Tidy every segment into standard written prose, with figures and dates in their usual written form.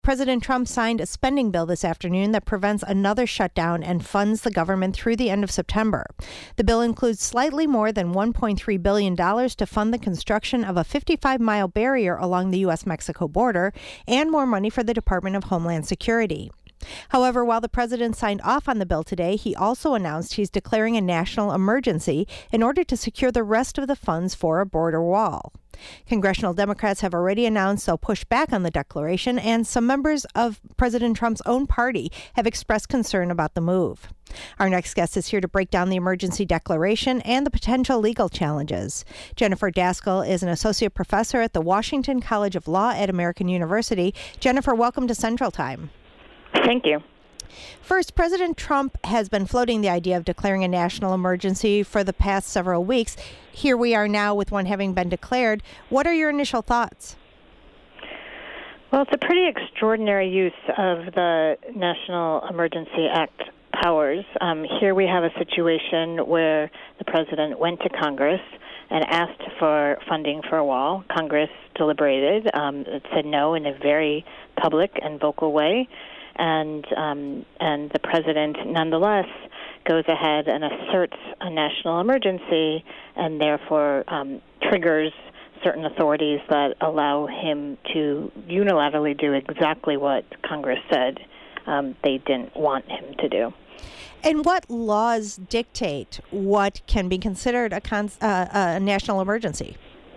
President Trump signed a spending bill this afternoon that prevents another shutdown and funds the government through the end of September. The bill includes slightly more than $1.3 billion to fund the construction of a 55-mile barrier along the U.S.-Mexico border and more money for the Department of Homeland Security. However, while the president signed off on the bill today, he also announced he's declaring a national emergency in order to secure the rest of the funds for a border wall. Congressional Democrats have already announced they'll push back on the declaration, and some members of President Trump's own party have expressed concern about the move. Our next guest is here to break down the emergency declaration and the potential legal challenges. Jennifer Daskal is an associate professor at the Washington College of Law at American University. Jennifer, welcome to Central Time. Thank you. First, President Trump has been floating the idea of declaring a national emergency for the past several weeks. Here we are now with one having been declared. What are your initial thoughts? Well, it's a pretty extraordinary use of the National Emergency Act powers. Here we have a situation where the president went to Congress and asked for funding for a wall. Congress deliberated. It said no in a very public and vocal way. And the president, nonetheless, goes ahead and asserts a national emergency and therefore triggers certain authorities that allow him to unilaterally do exactly what Congress said they didn't want him to do. And what laws dictate what can be considered a national emergency?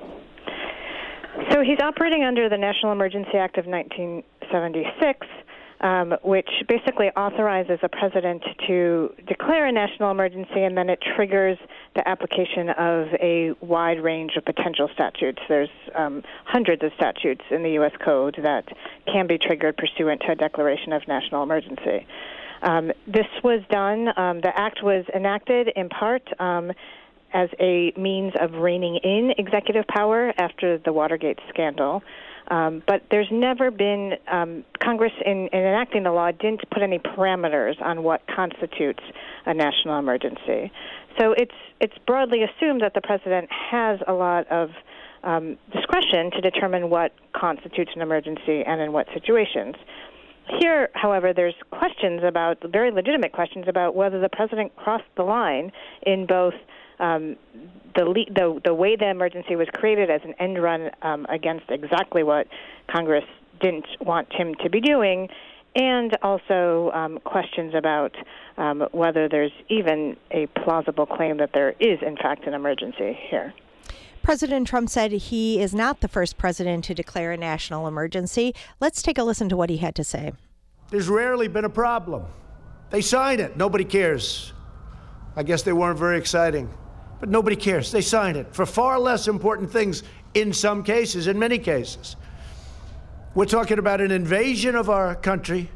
So he's operating under the National Emergency Act of 1976, which basically authorizes a president to declare a national emergency, and then it triggers the application of a wide range of potential statutes. There's hundreds of statutes in the U.S. Code that can be triggered pursuant to a declaration of national emergency. This was done, the act was enacted in part as a means of reining in executive power after the Watergate scandal. But there's never been, Congress in enacting the law didn't put any parameters on what constitutes a national emergency. So it's broadly assumed that the president has a lot of discretion to determine what constitutes an emergency and in what situations. Here, however, there's very legitimate questions about whether the president crossed the line in both the way the emergency was created as an end run against exactly what Congress didn't want him to be doing, and also questions about whether there's even a plausible claim that there is, in fact, an emergency here. President Trump said he is not the first president to declare a national emergency. Let's take a listen to what he had to say. There's rarely been a problem. They sign it. Nobody cares. I guess they weren't very exciting. But nobody cares. They sign it for far less important things in some cases, in many cases. We're talking about an invasion of our country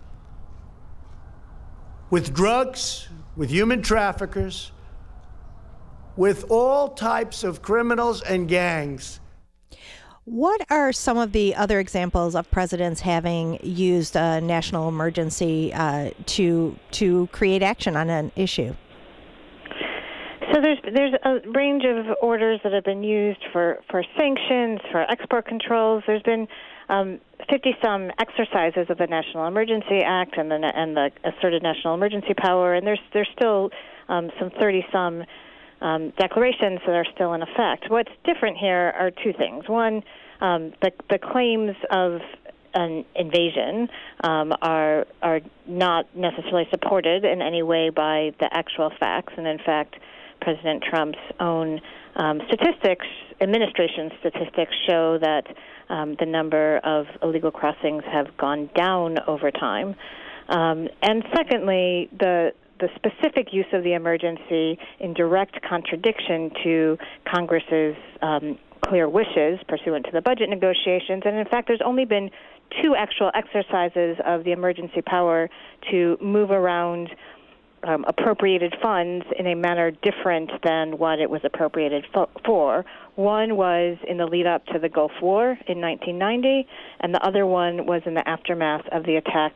with drugs, with human traffickers, with all types of criminals and gangs. What are some of the other examples of presidents having used a national emergency to create action on an issue? So there's a range of orders that have been used for sanctions, for export controls. There's been 50-some exercises of the National Emergency Act and the asserted national emergency power, and there's still some 30-some declarations that are still in effect. What's different here are two things. One, the claims of an invasion are not necessarily supported in any way by the actual facts, and in fact, President Trump's own administration statistics show that the number of illegal crossings have gone down over time. And secondly, the specific use of the emergency in direct contradiction to Congress's clear wishes pursuant to the budget negotiations. And in fact, there's only been two actual exercises of the emergency power to move around appropriated funds in a manner different than what it was appropriated for. One was in the lead-up to the Gulf War in 1990, and the other one was in the aftermath of the attacks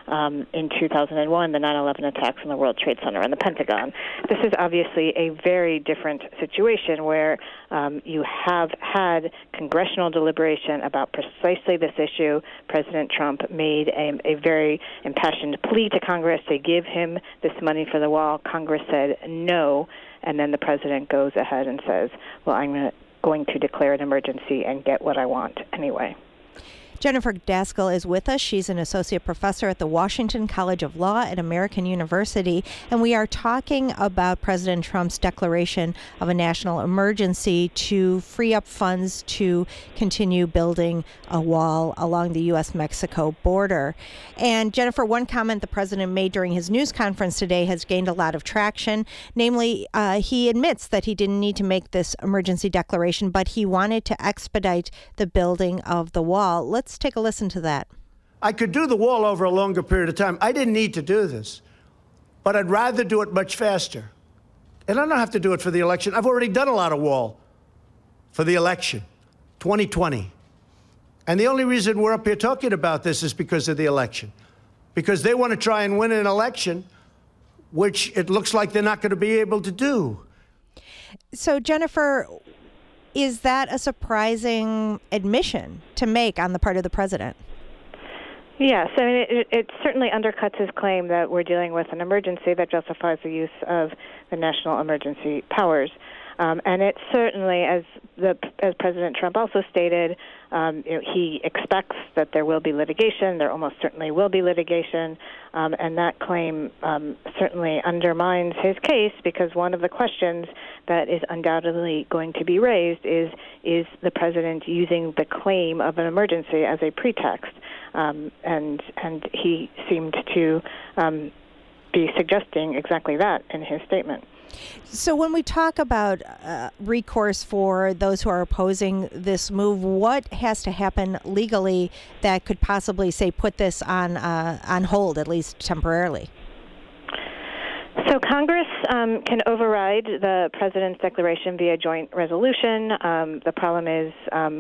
in 2001, the 9/11 attacks on the World Trade Center and the Pentagon. This is obviously a very different situation where you have had congressional deliberation about precisely this issue. President Trump made a very impassioned plea to Congress to give him this money for the wall. Congress said no, and then the president goes ahead and says, well, I'm going to declare an emergency and get what I want anyway. Jennifer Daskal is with us. She's an associate professor at the Washington College of Law at American University, and we are talking about President Trump's declaration of a national emergency to free up funds to continue building a wall along the U.S.-Mexico border. And Jennifer, one comment the president made during his news conference today has gained a lot of traction. Namely, he admits that he didn't need to make this emergency declaration, but he wanted to expedite the building of the wall. Let's take a listen to that. I could do the wall over a longer period of time. I didn't need to do this, but I'd rather do it much faster. And I don't have to do it for the election. I've already done a lot of wall for the election, 2020. And the only reason we're up here talking about this is because of the election, because they want to try and win an election, which it looks like they're not going to be able to do. So, Jennifer, is that a surprising admission to make on the part of the president? Yes. I mean, it certainly undercuts his claim that we're dealing with an emergency that justifies the use of the national emergency powers. And it certainly, as President Trump also stated, he expects that there will be litigation. There almost certainly will be litigation. And that claim certainly undermines his case, because one of the questions that is undoubtedly going to be raised is the president using the claim of an emergency as a pretext? And he seemed to be suggesting exactly that in his statement. So when we talk about recourse for those who are opposing this move, what has to happen legally that could possibly, say, put this on hold, at least temporarily? So Congress can override the president's declaration via joint resolution. The problem is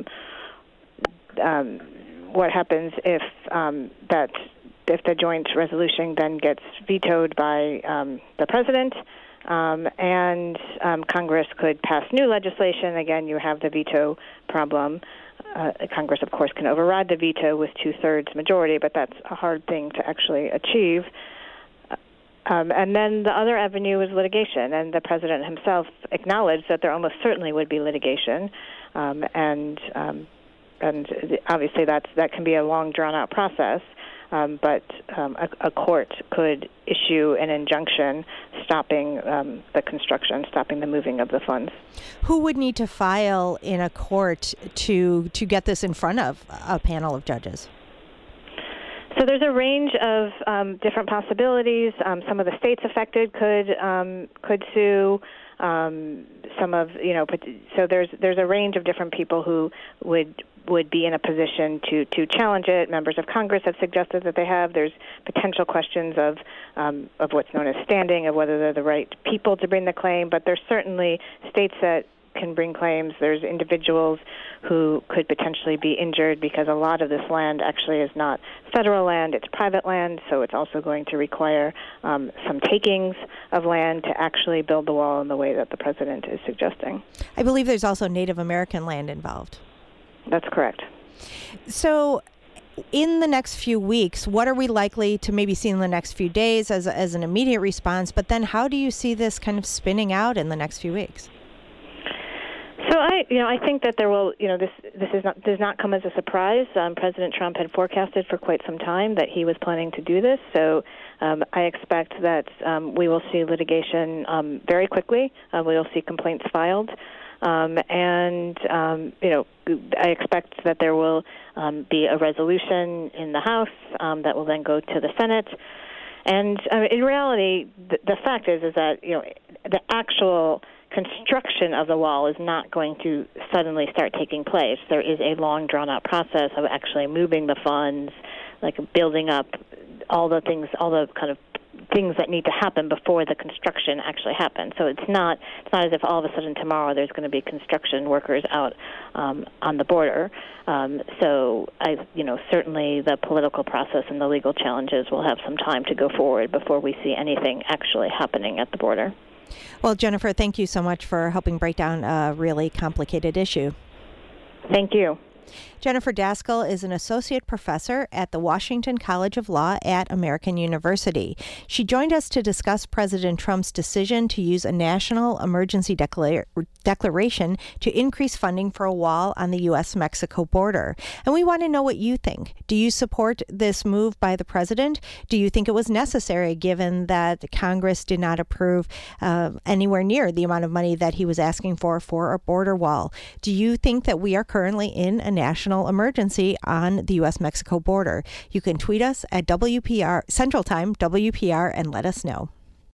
what happens if the joint resolution then gets vetoed by the president. And Congress could pass new legislation. Again, you have the veto problem. Congress, of course, can override the veto with 2/3 majority, but that's a hard thing to actually achieve. And then the other avenue is litigation, and the president himself acknowledged that there almost certainly would be litigation, and obviously that can be a long, drawn-out process. But a court could issue an injunction stopping the construction, stopping the moving of the funds. Who would need to file in a court to get this in front of a panel of judges? So there's a range of different possibilities. Some of the states affected could sue. So there's a range of different people who would be in a position to challenge it. Members of Congress have suggested that they have. There's potential questions of what's known as standing, of whether they're the right people to bring the claim. But there's certainly states that can bring claims. There's individuals who could potentially be injured because a lot of this land actually is not federal land, it's private land, so it's also going to require some takings of land to actually build the wall in the way that the president is suggesting. I believe there's also Native American land involved. That's correct. So in the next few weeks, what are we likely to maybe see in the next few days as an immediate response? But then how do you see this kind of spinning out in the next few weeks? So I think that there will, this does not come as a surprise. President Trump had forecasted for quite some time that he was planning to do this. So I expect that we will see litigation very quickly. We will see complaints filed. I expect that there will be a resolution in the House that will then go to the Senate. And in reality, the fact is that the actual construction of the wall is not going to suddenly start taking place. There is a long, drawn-out process of actually moving the funds, like building up all the things, all the kind of things that need to happen before the construction actually happens. So it's not as if all of a sudden tomorrow there's going to be construction workers out on the border. So certainly the political process and the legal challenges will have some time to go forward before we see anything actually happening at the border. Well, Jennifer, thank you so much for helping break down a really complicated issue. Thank you. Jennifer Daskal is an associate professor at the Washington College of Law at American University. She joined us to discuss President Trump's decision to use a national emergency declaration to increase funding for a wall on the U.S.-Mexico border. And we want to know what you think. Do you support this move by the president? Do you think it was necessary given that Congress did not approve anywhere near the amount of money that he was asking for a border wall? Do you think that we are currently in a national emergency on the U.S.-Mexico border? You can tweet us at WPR Central Time, WPR, and let us know.